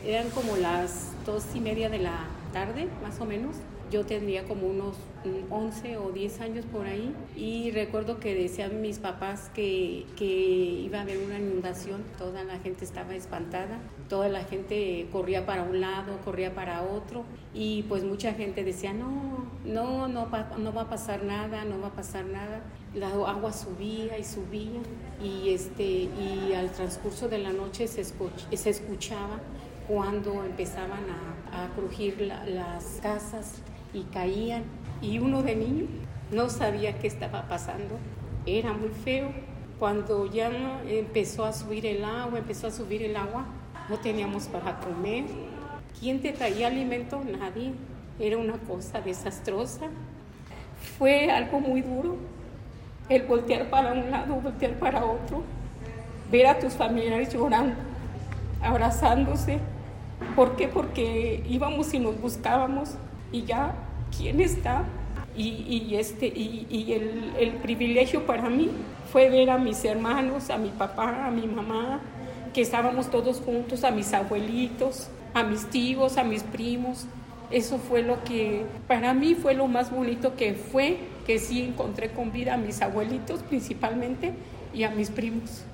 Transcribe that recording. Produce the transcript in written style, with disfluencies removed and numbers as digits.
Eran como las 2:30 de la tarde, más o menos. Yo tendría como unos 11 o 10 años por ahí y recuerdo que decían mis papás que iba a haber una inundación. Toda la gente estaba espantada, toda la gente corría para un lado, corría para otro y pues mucha gente decía no va a pasar nada, no va a pasar nada. La agua subía y subía y al transcurso de la noche se escuchaba cuando empezaban a crujir las casas y caían, y uno de niño no sabía qué estaba pasando. Era muy feo. Cuando ya empezó a subir el agua, no teníamos para comer. ¿Quién te traía alimento? Nadie. Era una cosa desastrosa. Fue algo muy duro, el voltear para un lado, voltear para otro, ver a tus familiares llorando, abrazándose. ¿Por qué? Porque íbamos y nos buscábamos y ya, ¿quién está? Y el privilegio para mí fue ver a mis hermanos, a mi papá, a mi mamá, que estábamos todos juntos, a mis abuelitos, a mis tíos, a mis primos. Eso fue lo que para mí fue lo más bonito, que sí encontré con vida a mis abuelitos principalmente y a mis primos.